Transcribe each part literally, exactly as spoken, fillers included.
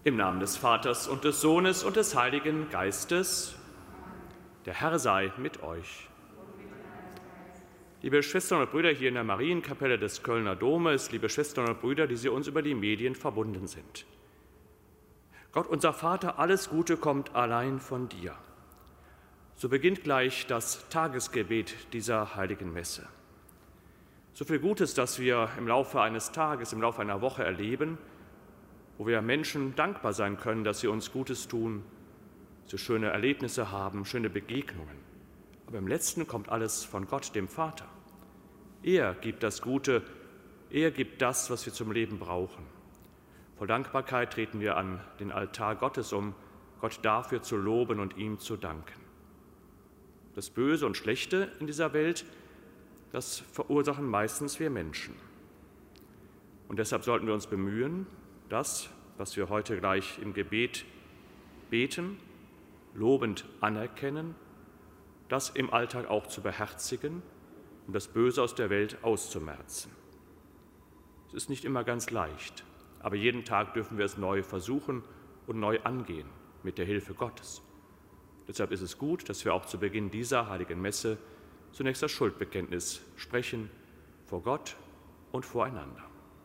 Im Namen des Vaters und des Sohnes und des Heiligen Geistes. Der Herr sei mit euch. Liebe Schwestern und Brüder hier in der Marienkapelle des Kölner Domes, liebe Schwestern und Brüder, die Sie uns über die Medien verbunden sind. Gott, unser Vater, alles Gute kommt allein von dir. So beginnt gleich das Tagesgebet dieser heiligen Messe. So viel Gutes, das wir im Laufe eines Tages, im Laufe einer Woche erleben, wo wir Menschen dankbar sein können, dass sie uns Gutes tun, so schöne Erlebnisse haben, schöne Begegnungen. Aber im Letzten kommt alles von Gott, dem Vater. Er gibt das Gute, er gibt das, was wir zum Leben brauchen. Voll Dankbarkeit treten wir an den Altar Gottes, um Gott dafür zu loben und ihm zu danken. Das Böse und Schlechte in dieser Welt, das verursachen meistens wir Menschen. Und deshalb sollten wir uns bemühen, das, was wir heute gleich im Gebet beten, lobend anerkennen, das im Alltag auch zu beherzigen und das Böse aus der Welt auszumerzen. Es ist nicht immer ganz leicht, aber jeden Tag dürfen wir es neu versuchen und neu angehen mit der Hilfe Gottes. Deshalb ist es gut, dass wir auch zu Beginn dieser heiligen Messe zunächst das Schuldbekenntnis sprechen vor Gott und voreinander.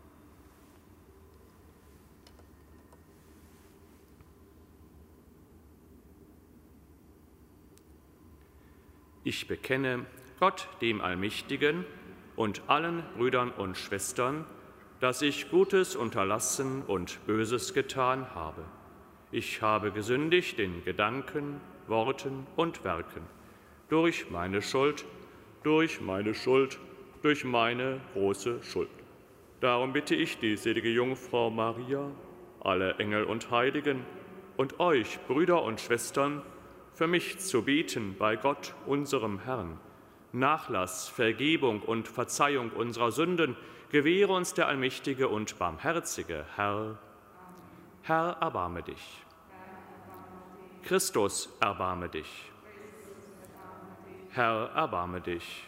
Ich bekenne Gott, dem Allmächtigen, und allen Brüdern und Schwestern, dass ich Gutes unterlassen und Böses getan habe. Ich habe gesündigt in Gedanken, Worten und Werken, durch meine Schuld, durch meine Schuld, durch meine große Schuld. Darum bitte ich die selige Jungfrau Maria, alle Engel und Heiligen und euch, Brüder und Schwestern, für mich zu beten bei Gott, unserem Herrn. Nachlass, Vergebung und Verzeihung unserer Sünden gewähre uns der allmächtige und barmherzige Herr. Herr, erbarme dich. Christus, erbarme dich. Herr, erbarme dich.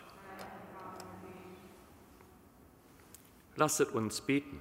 Lasset uns beten.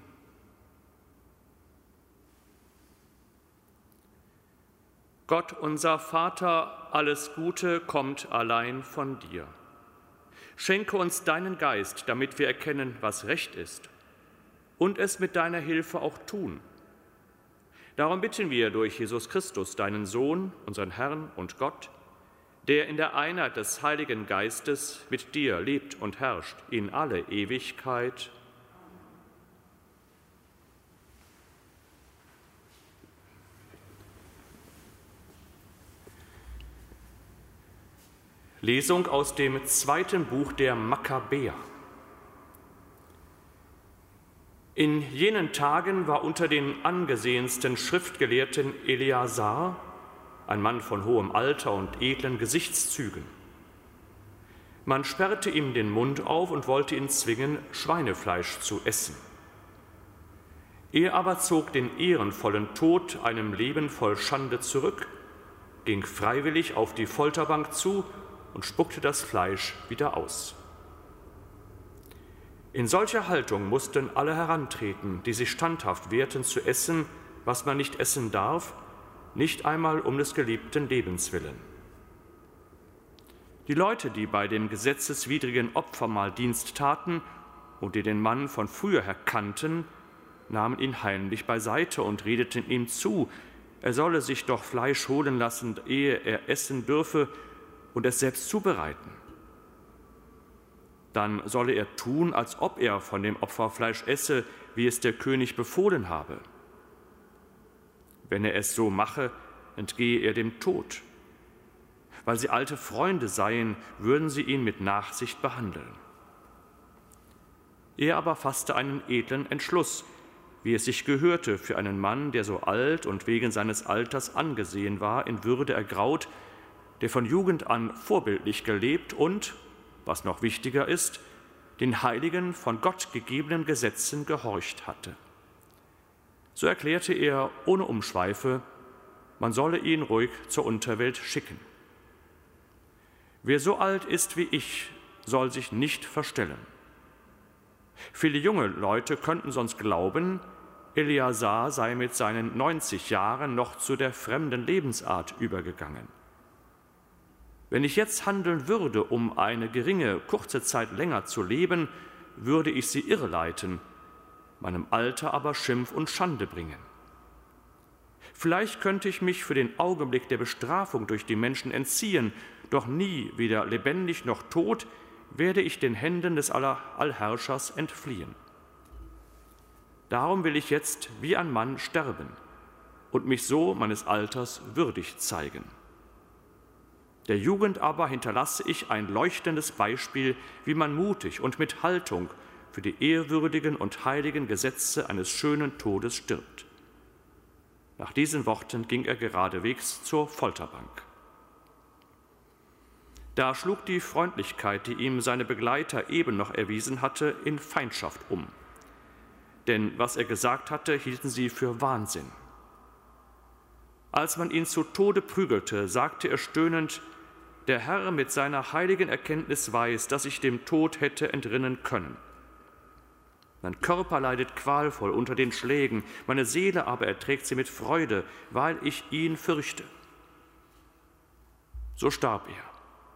Gott, unser Vater, alles Gute kommt allein von dir. Schenke uns deinen Geist, damit wir erkennen, was recht ist, und es mit deiner Hilfe auch tun. Darum bitten wir durch Jesus Christus, deinen Sohn, unseren Herrn und Gott, der in der Einheit des Heiligen Geistes mit dir lebt und herrscht in alle Ewigkeit. Lesung aus dem zweiten Buch der Makkabäer. In jenen Tagen war unter den angesehensten Schriftgelehrten Eleazar, ein Mann von hohem Alter und edlen Gesichtszügen. Man sperrte ihm den Mund auf und wollte ihn zwingen, Schweinefleisch zu essen. Er aber zog den ehrenvollen Tod einem Leben voll Schande zurück, ging freiwillig auf die Folterbank zu und spuckte das Fleisch wieder aus. In solcher Haltung mussten alle herantreten, die sich standhaft wehrten zu essen, was man nicht essen darf, nicht einmal um des geliebten Lebens willen. Die Leute, die bei dem gesetzeswidrigen Opfermahl Dienst taten und die den Mann von früher her kannten, nahmen ihn heimlich beiseite und redeten ihm zu, er solle sich doch Fleisch holen lassen, ehe er essen dürfe, und es selbst zubereiten. Dann solle er tun, als ob er von dem Opferfleisch esse, wie es der König befohlen habe. Wenn er es so mache, entgehe er dem Tod. Weil sie alte Freunde seien, würden sie ihn mit Nachsicht behandeln. Er aber fasste einen edlen Entschluss, wie es sich gehörte für einen Mann, der so alt und wegen seines Alters angesehen war, in Würde ergraut, der von Jugend an vorbildlich gelebt und, was noch wichtiger ist, den heiligen, von Gott gegebenen Gesetzen gehorcht hatte. So erklärte er ohne Umschweife, man solle ihn ruhig zur Unterwelt schicken. Wer so alt ist wie ich, soll sich nicht verstellen. Viele junge Leute könnten sonst glauben, Eleazar sei mit seinen neunzig Jahren noch zu der fremden Lebensart übergegangen. Wenn ich jetzt handeln würde, um eine geringe, kurze Zeit länger zu leben, würde ich sie irreleiten, meinem Alter aber Schimpf und Schande bringen. Vielleicht könnte ich mich für den Augenblick der Bestrafung durch die Menschen entziehen, doch nie, weder lebendig noch tot, werde ich den Händen des Allherrschers entfliehen. Darum will ich jetzt wie ein Mann sterben und mich so meines Alters würdig zeigen. Der Jugend aber hinterlasse ich ein leuchtendes Beispiel, wie man mutig und mit Haltung für die ehrwürdigen und heiligen Gesetze eines schönen Todes stirbt. Nach diesen Worten ging er geradewegs zur Folterbank. Da schlug die Freundlichkeit, die ihm seine Begleiter eben noch erwiesen hatte, in Feindschaft um. Denn was er gesagt hatte, hielten sie für Wahnsinn. Als man ihn zu Tode prügelte, sagte er stöhnend: Der Herr mit seiner heiligen Erkenntnis weiß, dass ich dem Tod hätte entrinnen können. Mein Körper leidet qualvoll unter den Schlägen, meine Seele aber erträgt sie mit Freude, weil ich ihn fürchte. So starb er.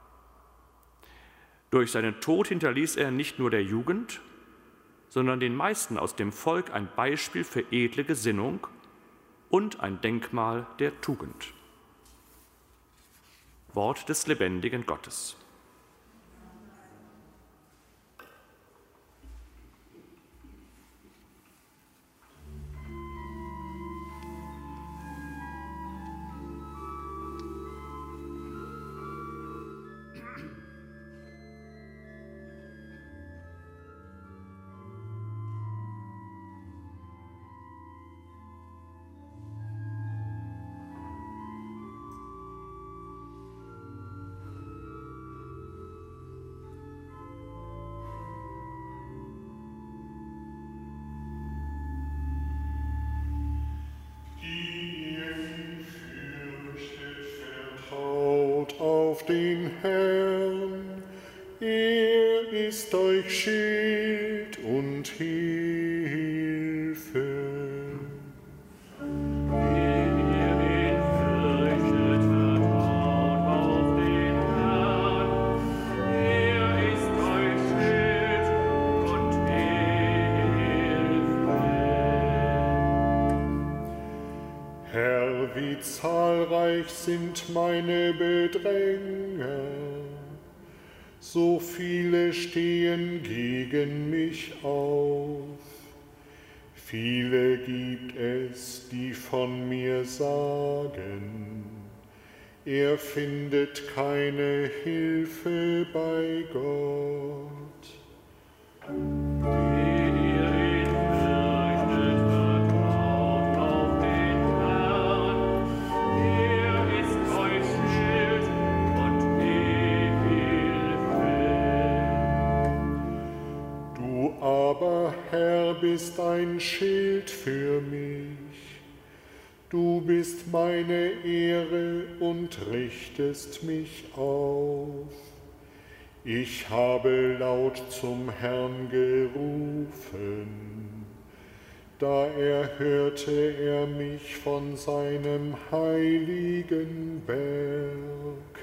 Durch seinen Tod hinterließ er nicht nur der Jugend, sondern den meisten aus dem Volk ein Beispiel für edle Gesinnung und ein Denkmal der Tugend. Wort des lebendigen Gottes. Auf den Herrn, er ist euch Schild und Hilfe. Wenn ihr ihn fürchtet, vertraut auf den Herrn, er ist euch Schild und Hilfe. Herr, wie zahlreich sind meine Bedränger, so viele stehen gegen mich auf. Viele gibt es, die von mir sagen, er findet keine Hilfe bei Gott. Aber Herr, bist ein Schild für mich. Du bist meine Ehre und richtest mich auf. Ich habe laut zum Herrn gerufen. Da erhörte er mich von seinem heiligen Berg.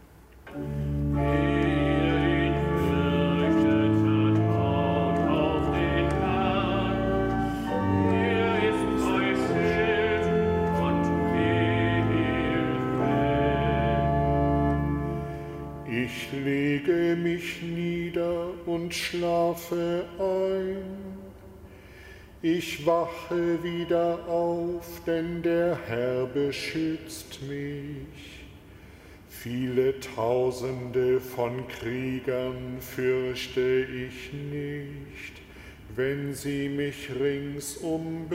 Ich lege mich nieder und schlafe ein. Ich wache wieder auf, denn der Herr beschützt mich. Viele Tausende von Kriegern fürchte ich nicht, wenn sie mich ringsum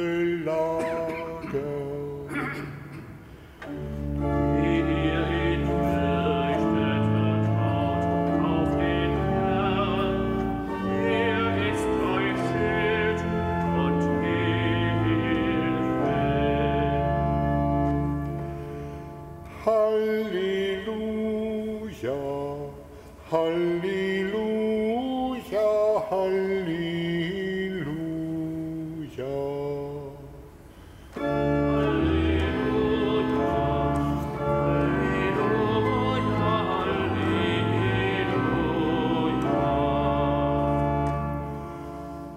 belagern. Halleluja, Halleluja, Halleluja.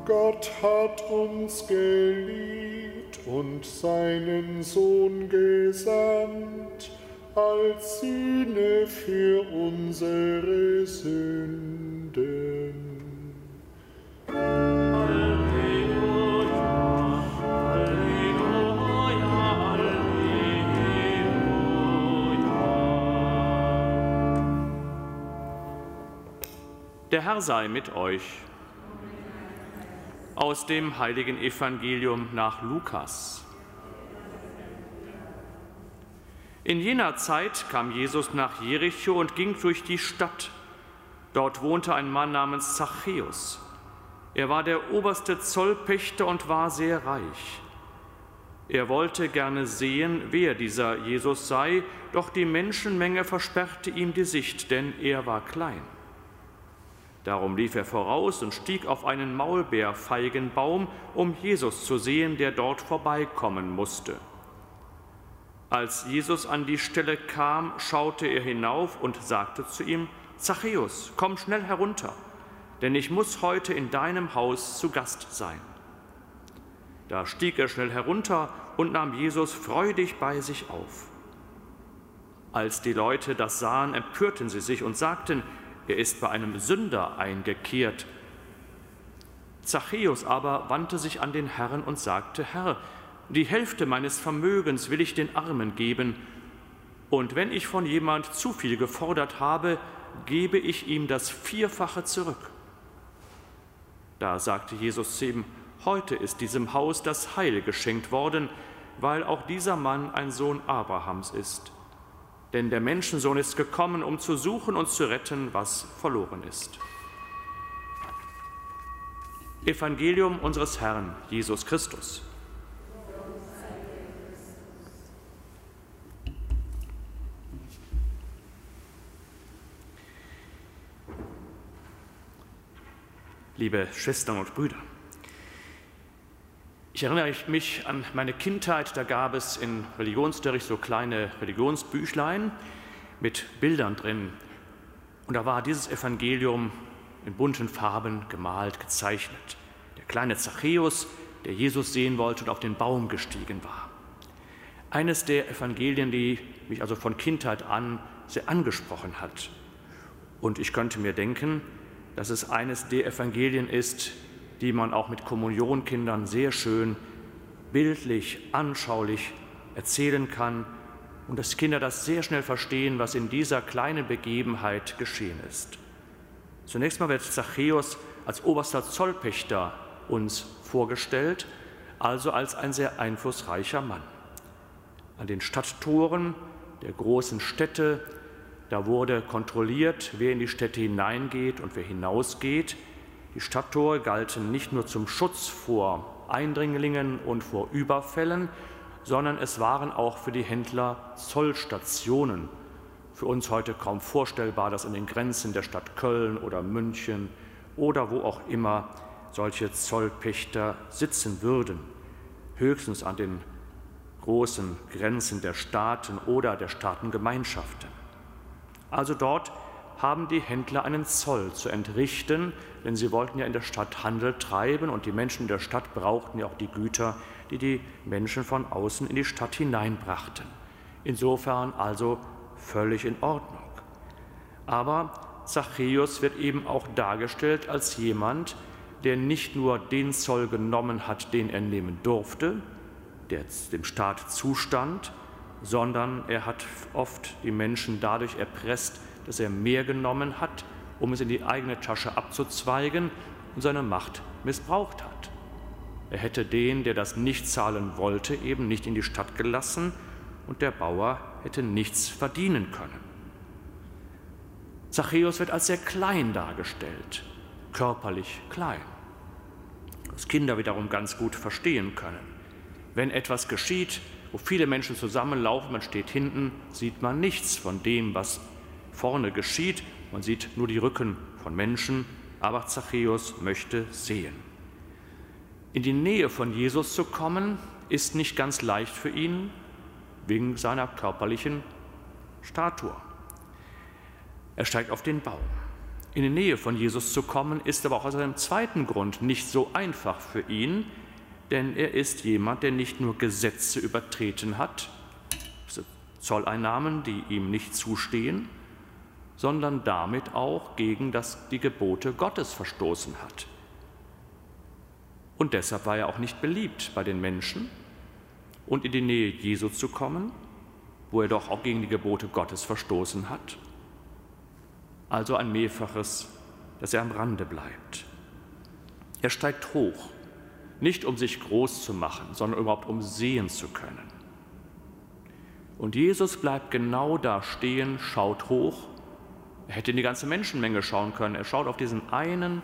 Gott hat uns geliebt und seinen Sohn gesandt, als Sühne für unsere Sünden. Halleluja, Halleluja, Halleluja. Der Herr sei mit euch. Aus dem heiligen Evangelium nach Lukas. In jener Zeit kam Jesus nach Jericho und ging durch die Stadt. Dort wohnte ein Mann namens Zachäus. Er war der oberste Zollpächter und war sehr reich. Er wollte gerne sehen, wer dieser Jesus sei, doch die Menschenmenge versperrte ihm die Sicht, denn er war klein. Darum lief er voraus und stieg auf einen Maulbeerfeigenbaum, um Jesus zu sehen, der dort vorbeikommen musste. Als Jesus an die Stelle kam, schaute er hinauf und sagte zu ihm: Zachäus, komm schnell herunter, denn ich muss heute in deinem Haus zu Gast sein. Da stieg er schnell herunter und nahm Jesus freudig bei sich auf. Als die Leute das sahen, empörten sie sich und sagten: Er ist bei einem Sünder eingekehrt. Zachäus aber wandte sich an den Herrn und sagte: Herr, die Hälfte meines Vermögens will ich den Armen geben, und wenn ich von jemand zu viel gefordert habe, gebe ich ihm das Vierfache zurück. Da sagte Jesus zu ihm: Heute ist diesem Haus das Heil geschenkt worden, weil auch dieser Mann ein Sohn Abrahams ist. Denn der Menschensohn ist gekommen, um zu suchen und zu retten, was verloren ist. Evangelium unseres Herrn Jesus Christus. Liebe Schwestern und Brüder, ich erinnere mich an meine Kindheit, da gab es in Religionsunterricht so kleine Religionsbüchlein mit Bildern drin. Und da war dieses Evangelium in bunten Farben gemalt, gezeichnet. Der kleine Zachäus, der Jesus sehen wollte und auf den Baum gestiegen war. Eines der Evangelien, die mich also von Kindheit an sehr angesprochen hat. Und ich könnte mir denken, dass es eines der Evangelien ist, die man auch mit Kommunionkindern sehr schön bildlich, anschaulich erzählen kann und dass Kinder das sehr schnell verstehen, was in dieser kleinen Begebenheit geschehen ist. Zunächst mal wird Zachäus als oberster Zollpächter uns vorgestellt, also als ein sehr einflussreicher Mann. An den Stadttoren der großen Städte, da wurde kontrolliert, wer in die Städte hineingeht und wer hinausgeht. Die Stadttore galten nicht nur zum Schutz vor Eindringlingen und vor Überfällen, sondern es waren auch für die Händler Zollstationen. Für uns heute kaum vorstellbar, dass an den Grenzen der Stadt Köln oder München oder wo auch immer solche Zollpächter sitzen würden. Höchstens an den großen Grenzen der Staaten oder der Staatengemeinschaften. Also dort haben die Händler einen Zoll zu entrichten, denn sie wollten ja in der Stadt Handel treiben und die Menschen in der Stadt brauchten ja auch die Güter, die die Menschen von außen in die Stadt hineinbrachten. Insofern also völlig in Ordnung. Aber Zachäus wird eben auch dargestellt als jemand, der nicht nur den Zoll genommen hat, den er nehmen durfte, der dem Staat zustand, sondern er hat oft die Menschen dadurch erpresst, dass er mehr genommen hat, um es in die eigene Tasche abzuzweigen und seine Macht missbraucht hat. Er hätte den, der das nicht zahlen wollte, eben nicht in die Stadt gelassen und der Bauer hätte nichts verdienen können. Zachäus wird als sehr klein dargestellt, körperlich klein, was Kinder wiederum ganz gut verstehen können. Wenn etwas geschieht, wo viele Menschen zusammenlaufen, man steht hinten, sieht man nichts von dem, was vorne geschieht. Man sieht nur die Rücken von Menschen, aber Zachäus möchte sehen. In die Nähe von Jesus zu kommen, ist nicht ganz leicht für ihn, wegen seiner körperlichen Statur. Er steigt auf den Baum. In die Nähe von Jesus zu kommen, ist aber auch aus einem zweiten Grund nicht so einfach für ihn, denn er ist jemand, der nicht nur Gesetze übertreten hat, Zolleinnahmen, die ihm nicht zustehen, sondern damit auch gegen das, die Gebote Gottes verstoßen hat. Und deshalb war er auch nicht beliebt bei den Menschen. Und in die Nähe Jesu zu kommen, wo er doch auch gegen die Gebote Gottes verstoßen hat. Also ein Mehrfaches, dass er am Rande bleibt. Er steigt hoch, nicht um sich groß zu machen, sondern überhaupt um sehen zu können. Und Jesus bleibt genau da stehen, schaut hoch. Er hätte in die ganze Menschenmenge schauen können. Er schaut auf diesen einen.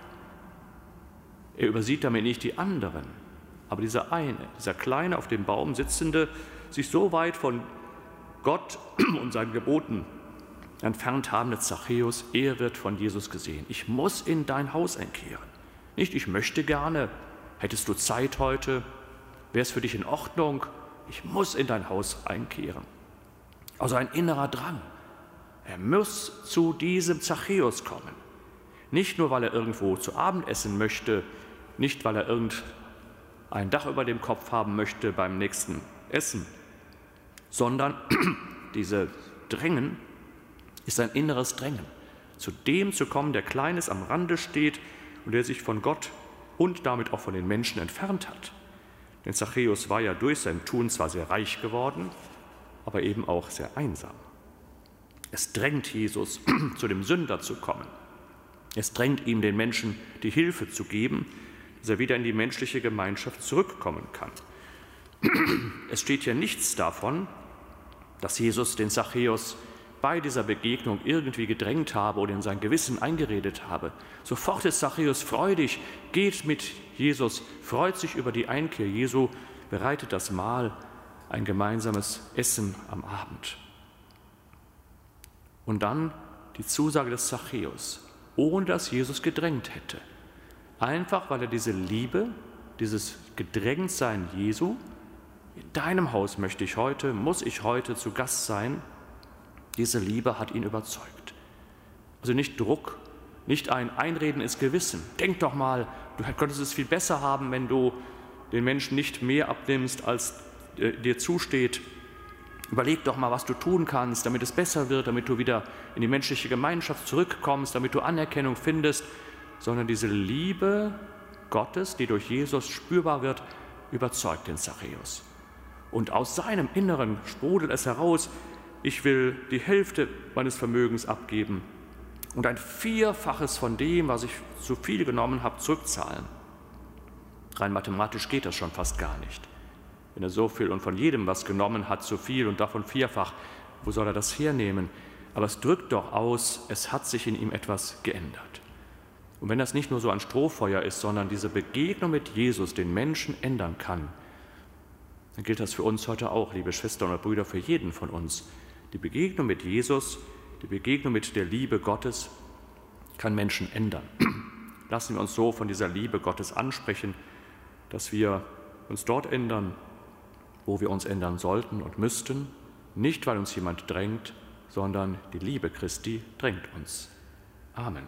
Er übersieht damit nicht die anderen. Aber dieser eine, dieser kleine, auf dem Baum sitzende, sich so weit von Gott und seinen Geboten entfernt habende Zachäus, er wird von Jesus gesehen. Ich muss in dein Haus einkehren. Nicht, ich möchte gerne, hättest du Zeit heute, wäre es für dich in Ordnung, ich muss in dein Haus einkehren. Also ein innerer Drang. Er muss zu diesem Zachäus kommen. Nicht nur, weil er irgendwo zu Abend essen möchte, nicht, weil er irgend ein Dach über dem Kopf haben möchte beim nächsten Essen, sondern diese Drängen ist ein inneres Drängen, zu dem zu kommen, der Kleines am Rande steht und der sich von Gott und damit auch von den Menschen entfernt hat. Denn Zachäus war ja durch sein Tun zwar sehr reich geworden, aber eben auch sehr einsam. Es drängt Jesus, zu dem Sünder zu kommen. Es drängt ihm, den Menschen die Hilfe zu geben, dass er wieder in die menschliche Gemeinschaft zurückkommen kann. Es steht hier nichts davon, dass Jesus den Zachäus bei dieser Begegnung irgendwie gedrängt habe oder in sein Gewissen eingeredet habe. Sofort ist Zachäus freudig, geht mit Jesus, freut sich über die Einkehr Jesu, bereitet das Mahl, ein gemeinsames Essen am Abend. Und dann die Zusage des Zachäus, ohne dass Jesus gedrängt hätte. Einfach, weil er diese Liebe, dieses Gedrängtsein Jesu, in deinem Haus möchte ich heute, muss ich heute zu Gast sein, diese Liebe hat ihn überzeugt. Also nicht Druck, nicht ein Einreden ins Gewissen. Denk doch mal, du könntest es viel besser haben, wenn du den Menschen nicht mehr abnimmst, als äh, dir zusteht. Überleg doch mal, was du tun kannst, damit es besser wird, damit du wieder in die menschliche Gemeinschaft zurückkommst, damit du Anerkennung findest, sondern diese Liebe Gottes, die durch Jesus spürbar wird, überzeugt den Zachäus. Und aus seinem Inneren sprudelt es heraus, ich will die Hälfte meines Vermögens abgeben und ein Vierfaches von dem, was ich zu viel genommen habe, zurückzahlen. Rein mathematisch geht das schon fast gar nicht. Wenn er so viel und von jedem was genommen hat, zu viel und davon vierfach, wo soll er das hernehmen? Aber es drückt doch aus, es hat sich in ihm etwas geändert. Und wenn das nicht nur so ein Strohfeuer ist, sondern diese Begegnung mit Jesus den Menschen ändern kann, dann gilt das für uns heute auch, liebe Schwestern und Brüder, für jeden von uns. Die Begegnung mit Jesus, die Begegnung mit der Liebe Gottes kann Menschen ändern. Lassen wir uns so von dieser Liebe Gottes ansprechen, dass wir uns dort ändern, wo wir uns ändern sollten und müssten, nicht weil uns jemand drängt, sondern die Liebe Christi drängt uns. Amen.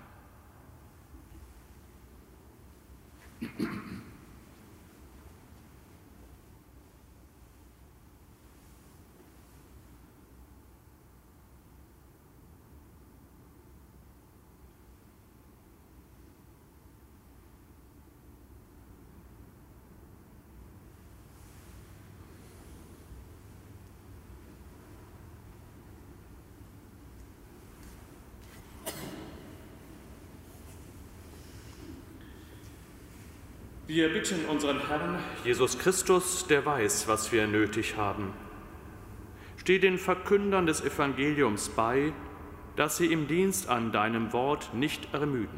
Wir bitten unseren Herrn, Jesus Christus, der weiß, was wir nötig haben. Steh den Verkündern des Evangeliums bei, dass sie im Dienst an deinem Wort nicht ermüden.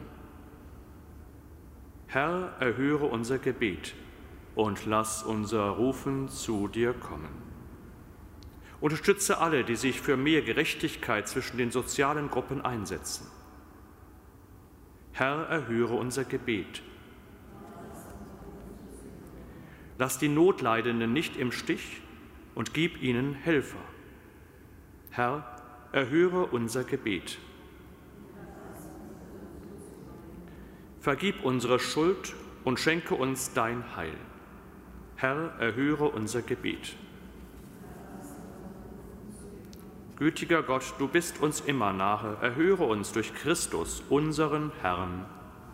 Herr, erhöre unser Gebet und lass unser Rufen zu dir kommen. Unterstütze alle, die sich für mehr Gerechtigkeit zwischen den sozialen Gruppen einsetzen. Herr, erhöre unser Gebet. Lass die Notleidenden nicht im Stich und gib ihnen Helfer. Herr, erhöre unser Gebet. Vergib unsere Schuld und schenke uns dein Heil. Herr, erhöre unser Gebet. Gütiger Gott, du bist uns immer nahe, erhöre uns durch Christus, unseren Herrn.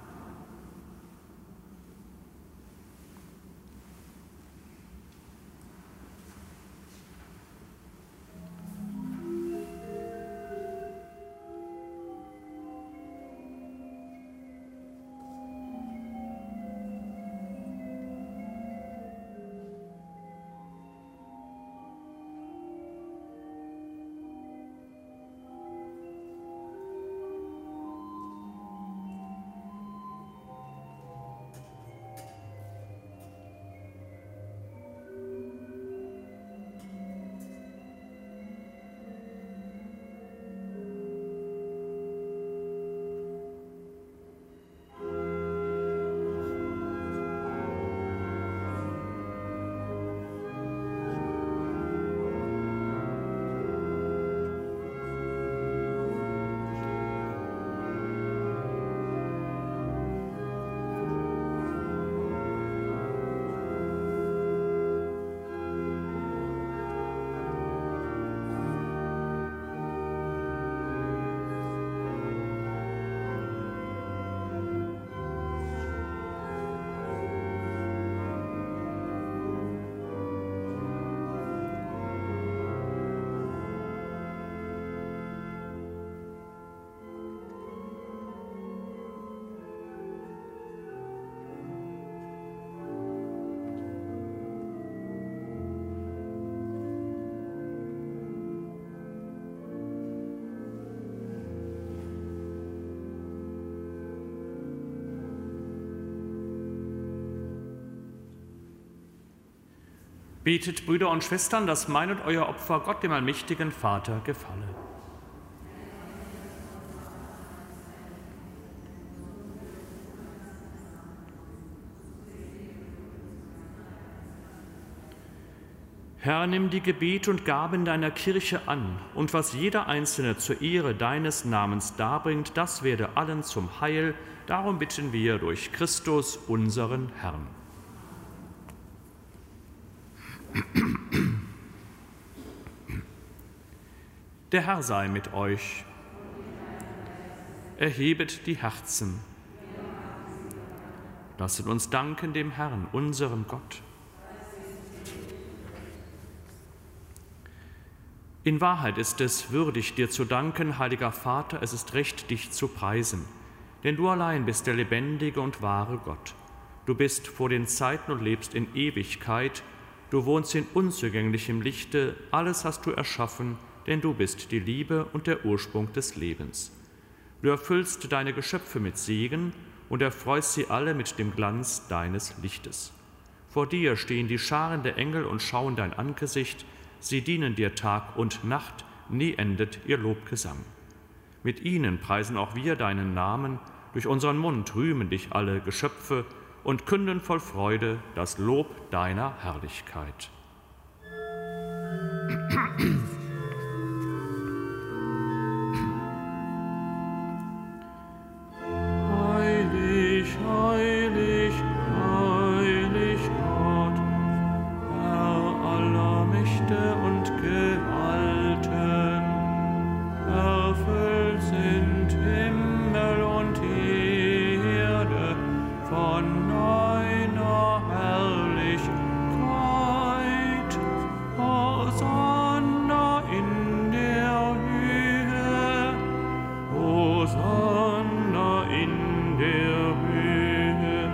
Betet, Brüder und Schwestern, dass mein und euer Opfer Gott, dem allmächtigen Vater, gefalle. Herr, nimm die Gebete und Gaben deiner Kirche an, und was jeder Einzelne zur Ehre deines Namens darbringt, das werde allen zum Heil. Darum bitten wir durch Christus, unseren Herrn. Der Herr sei mit euch. Erhebet die Herzen. Lasset uns danken dem Herrn, unserem Gott. In Wahrheit ist es würdig, dir zu danken, heiliger Vater, es ist recht, dich zu preisen. Denn du allein bist der lebendige und wahre Gott. Du bist vor den Zeiten und lebst in Ewigkeit. Du wohnst in unzugänglichem Lichte, alles hast du erschaffen, denn du bist die Liebe und der Ursprung des Lebens. Du erfüllst deine Geschöpfe mit Segen und erfreust sie alle mit dem Glanz deines Lichtes. Vor dir stehen die Scharen der Engel und schauen dein Angesicht, sie dienen dir Tag und Nacht, nie endet ihr Lobgesang. Mit ihnen preisen auch wir deinen Namen, durch unseren Mund rühmen dich alle Geschöpfe und künden voll Freude das Lob deiner Herrlichkeit. Heilig, heilig, heilig Gott, Herr aller Mächte und Gewalten, erfüllt sind Himmel und Erde von deiner Herrlichkeit. Hosanna in der Höhe, Hosanna in der Höhe.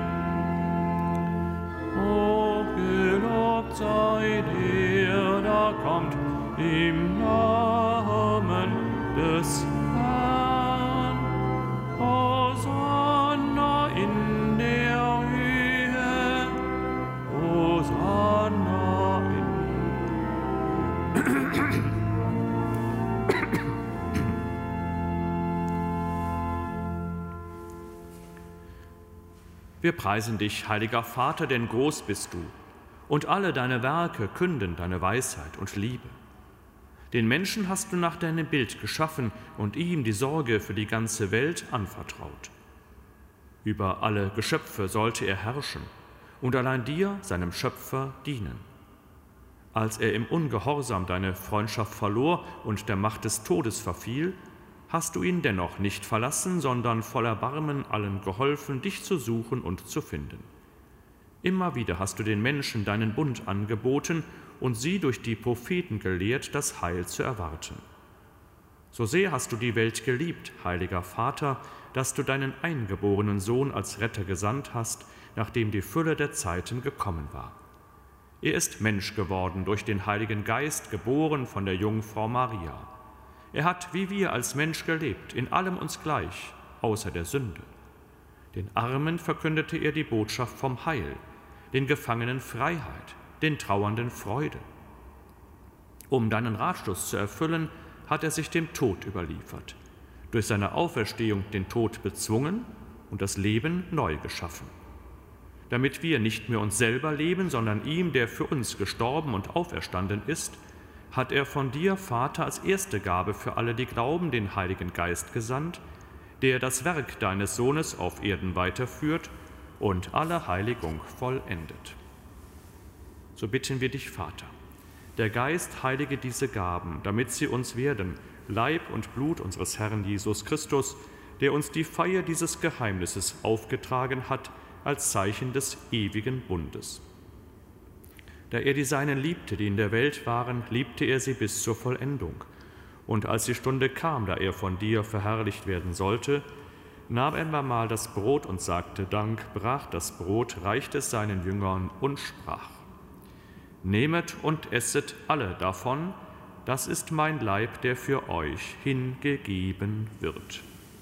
O gelobt sei der, da kommt im Namen des Herrn. Hosanna in der Höhe, Hosanna in Wir preisen dich, heiliger Vater, denn groß bist du, und alle deine Werke künden deine Weisheit und Liebe. Den Menschen hast du nach deinem Bild geschaffen und ihm die Sorge für die ganze Welt anvertraut. Über alle Geschöpfe sollte er herrschen und allein dir, seinem Schöpfer, dienen. Als er im Ungehorsam deine Freundschaft verlor und der Macht des Todes verfiel, hast du ihn dennoch nicht verlassen, sondern voll Erbarmen allen geholfen, dich zu suchen und zu finden. Immer wieder hast du den Menschen deinen Bund angeboten und sie durch die Propheten gelehrt, das Heil zu erwarten. So sehr hast du die Welt geliebt, heiliger Vater, dass du deinen eingeborenen Sohn als Retter gesandt hast, nachdem die Fülle der Zeiten gekommen war. Er ist Mensch geworden, durch den Heiligen Geist, geboren von der Jungfrau Maria. Er hat wie wir als Mensch gelebt, in allem uns gleich, außer der Sünde. Den Armen verkündete er die Botschaft vom Heil, den Gefangenen Freiheit, den Trauernden Freude. Um deinen Ratschluss zu erfüllen, hat er sich dem Tod überliefert, durch seine Auferstehung den Tod bezwungen und das Leben neu geschaffen. Damit wir nicht mehr uns selber leben, sondern ihm, der für uns gestorben und auferstanden ist, hat er von dir, Vater, als erste Gabe für alle, die glauben, den Heiligen Geist gesandt, der das Werk deines Sohnes auf Erden weiterführt und alle Heiligung vollendet. So bitten wir dich, Vater, der Geist heilige diese Gaben, damit sie uns werden, Leib und Blut unseres Herrn Jesus Christus, der uns die Feier dieses Geheimnisses aufgetragen hat, als Zeichen des ewigen Bundes. Da er die Seinen liebte, die in der Welt waren, liebte er sie bis zur Vollendung. Und als die Stunde kam, da er von dir verherrlicht werden sollte, nahm er einmal das Brot und sagte Dank, brach das Brot, reichte es seinen Jüngern und sprach: Nehmet und esset alle davon, das ist mein Leib, der für euch hingegeben wird.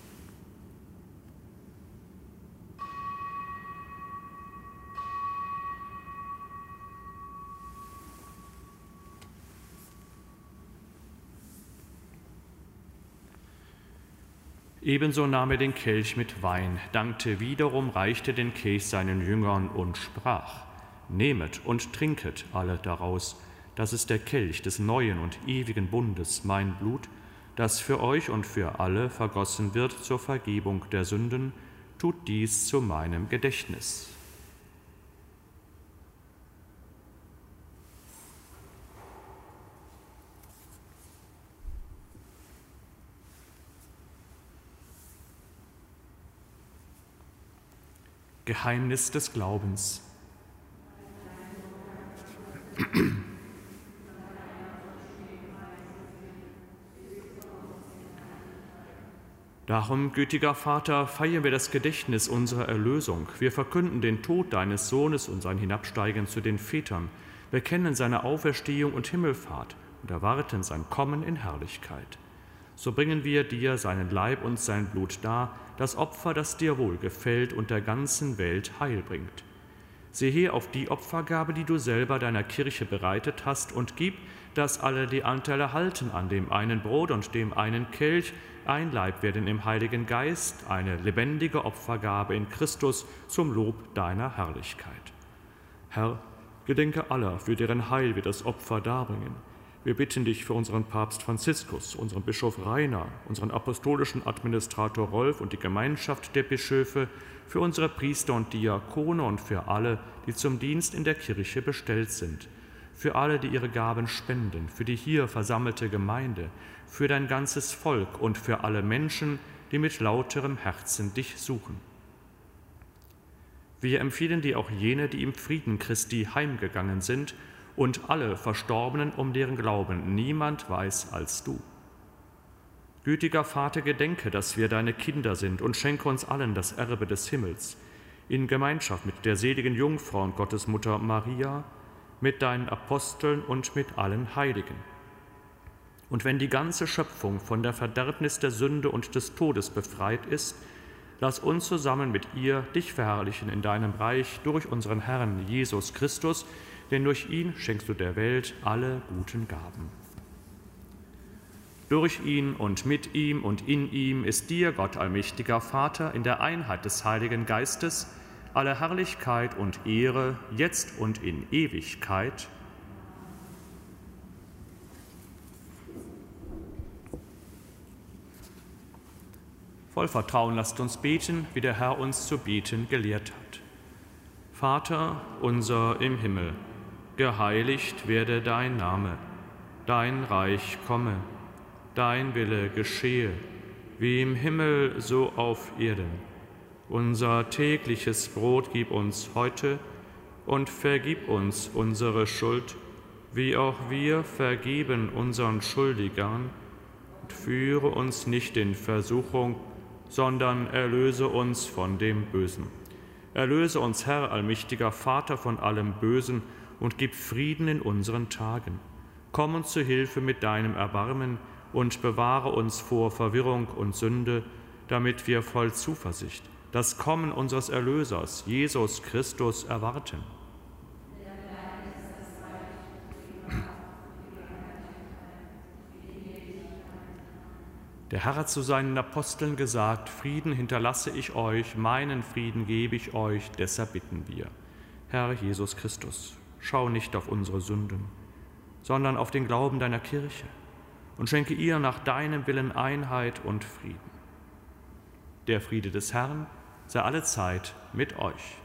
Ebenso nahm er den Kelch mit Wein, dankte wiederum, reichte den Kelch seinen Jüngern und sprach: Nehmet und trinket alle daraus, das ist der Kelch des neuen und ewigen Bundes, mein Blut, das für euch und für alle vergossen wird zur Vergebung der Sünden. Tut dies zu meinem Gedächtnis. Geheimnis des Glaubens. Darum, gütiger Vater, feiern wir das Gedächtnis unserer Erlösung. Wir verkünden den Tod deines Sohnes und sein Hinabsteigen zu den Vätern, bekennen seine Auferstehung und Himmelfahrt und erwarten sein Kommen in Herrlichkeit. So bringen wir dir seinen Leib und sein Blut dar, das Opfer, das dir wohlgefällt und der ganzen Welt Heil bringt. Sieh her auf die Opfergabe, die du selber deiner Kirche bereitet hast, und gib, dass alle, die Anteil erhalten an dem einen Brot und dem einen Kelch, ein Leib werden im Heiligen Geist, eine lebendige Opfergabe in Christus zum Lob deiner Herrlichkeit. Herr, gedenke aller, für deren Heil wir das Opfer darbringen. Wir bitten dich für unseren Papst Franziskus, unseren Bischof Rainer, unseren apostolischen Administrator Rolf und die Gemeinschaft der Bischöfe, für unsere Priester und Diakone und für alle, die zum Dienst in der Kirche bestellt sind, für alle, die ihre Gaben spenden, für die hier versammelte Gemeinde, für dein ganzes Volk und für alle Menschen, die mit lauterem Herzen dich suchen. Wir empfehlen dir auch jene, die im Frieden Christi heimgegangen sind, und alle Verstorbenen, um deren Glauben niemand weiß als du. Gütiger Vater, gedenke, dass wir deine Kinder sind und schenke uns allen das Erbe des Himmels, in Gemeinschaft mit der seligen Jungfrau und Gottesmutter Maria, mit deinen Aposteln und mit allen Heiligen. Und wenn die ganze Schöpfung von der Verderbnis der Sünde und des Todes befreit ist, lass uns zusammen mit ihr dich verherrlichen in deinem Reich durch unseren Herrn Jesus Christus, denn durch ihn schenkst du der Welt alle guten Gaben. Durch ihn und mit ihm und in ihm ist dir, Gott allmächtiger Vater, in der Einheit des Heiligen Geistes, alle Herrlichkeit und Ehre, jetzt und in Ewigkeit. Voll Vertrauen lasst uns beten, wie der Herr uns zu beten gelehrt hat. Vater unser im Himmel, geheiligt werde dein Name, dein Reich komme, dein Wille geschehe, wie im Himmel so auf Erden. Unser tägliches Brot gib uns heute und vergib uns unsere Schuld, wie auch wir vergeben unseren Schuldigern. Und führe uns nicht in Versuchung, sondern erlöse uns von dem Bösen. Erlöse uns, Herr, allmächtiger Vater, von allem Bösen und gib Frieden in unseren Tagen. Komm uns zu Hilfe mit deinem Erbarmen und bewahre uns vor Verwirrung und Sünde, damit wir voll Zuversicht das Kommen unseres Erlösers, Jesus Christus, erwarten. Der Herr hat zu seinen Aposteln gesagt, Frieden hinterlasse ich euch, meinen Frieden gebe ich euch, deshalb bitten wir. Herr Jesus Christus, schau nicht auf unsere Sünden, sondern auf den Glauben deiner Kirche und schenke ihr nach deinem Willen Einheit und Frieden. Der Friede des Herrn sei allezeit mit euch.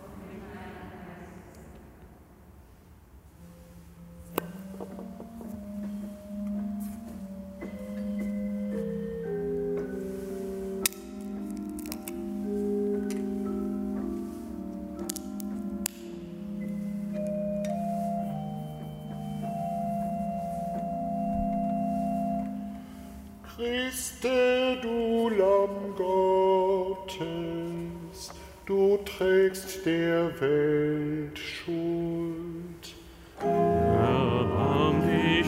Christe, du Lamm Gottes, du trägst der Welt Schuld. Erbarm dich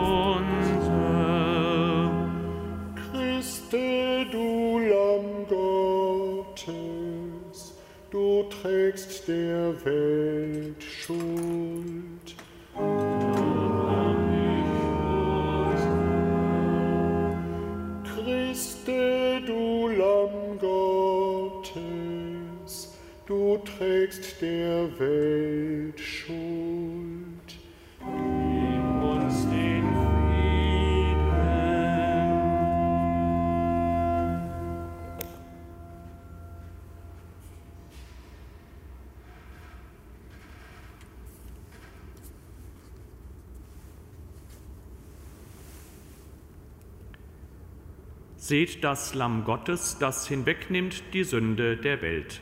unser. Christe, du Lamm Gottes, du trägst der Welt Schuld. Christe, du Lamm Gottes, du trägst der Welt Schuld. Gib uns den Frieden. Seht das Lamm Gottes, das hinwegnimmt die Sünde der Welt.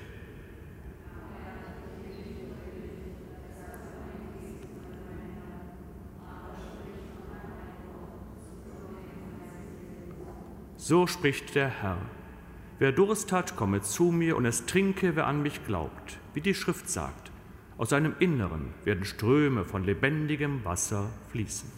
So spricht der Herr. Wer Durst hat, komme zu mir und es trinke, wer an mich glaubt. Wie die Schrift sagt, aus seinem Inneren werden Ströme von lebendigem Wasser fließen.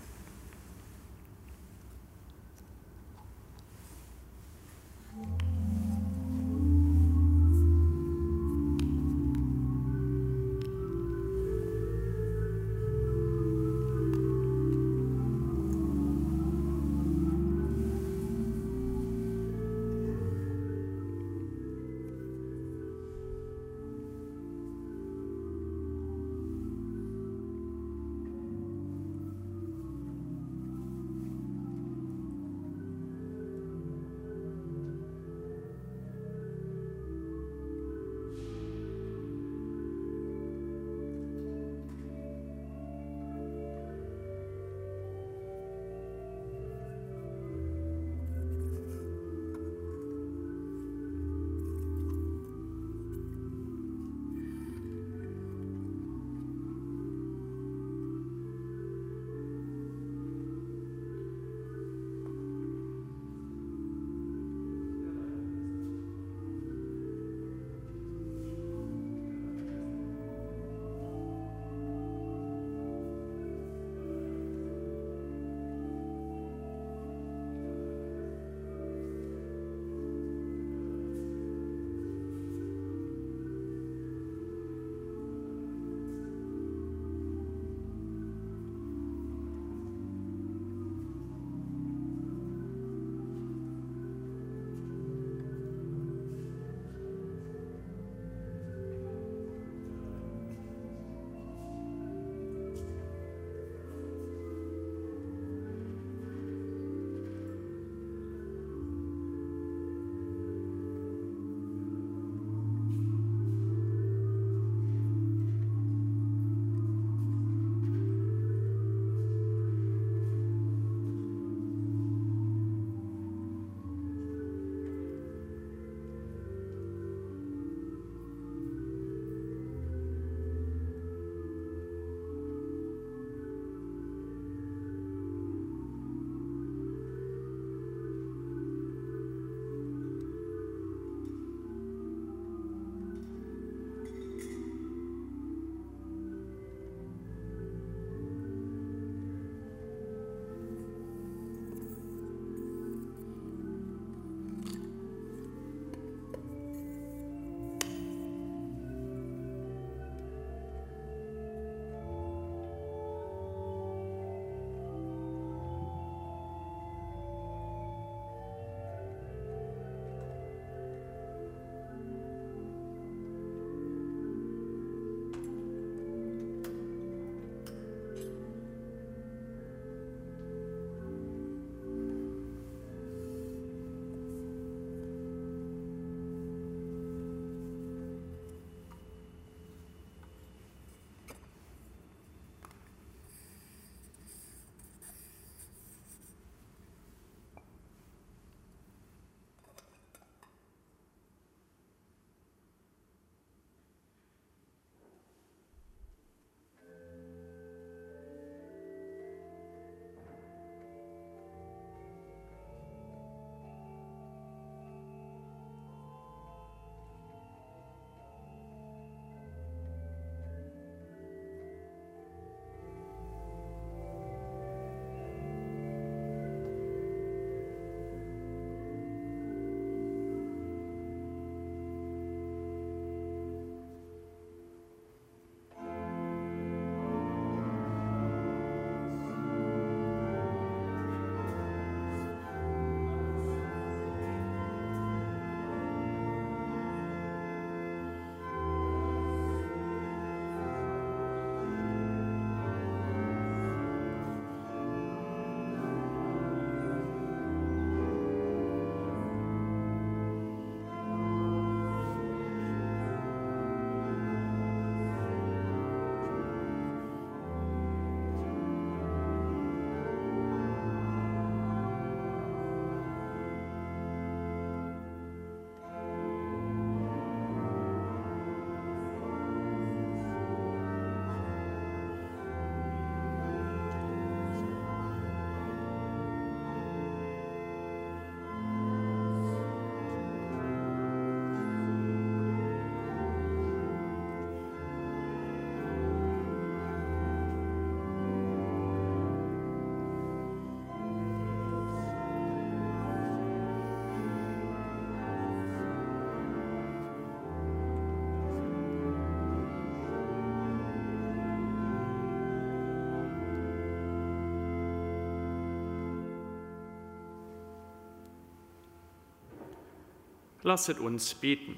Lasset uns beten.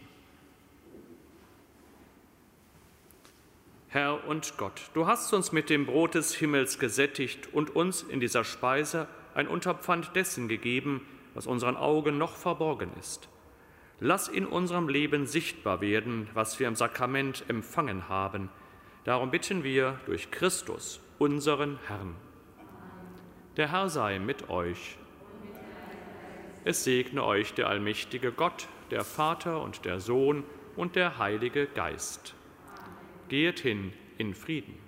Herr und Gott, du hast uns mit dem Brot des Himmels gesättigt und uns in dieser Speise ein Unterpfand dessen gegeben, was unseren Augen noch verborgen ist. Lass in unserem Leben sichtbar werden, was wir im Sakrament empfangen haben. Darum bitten wir durch Christus, unseren Herrn. Der Herr sei mit euch. Es segne euch der allmächtige Gott, der Vater und der Sohn und der Heilige Geist. Geht hin in Frieden.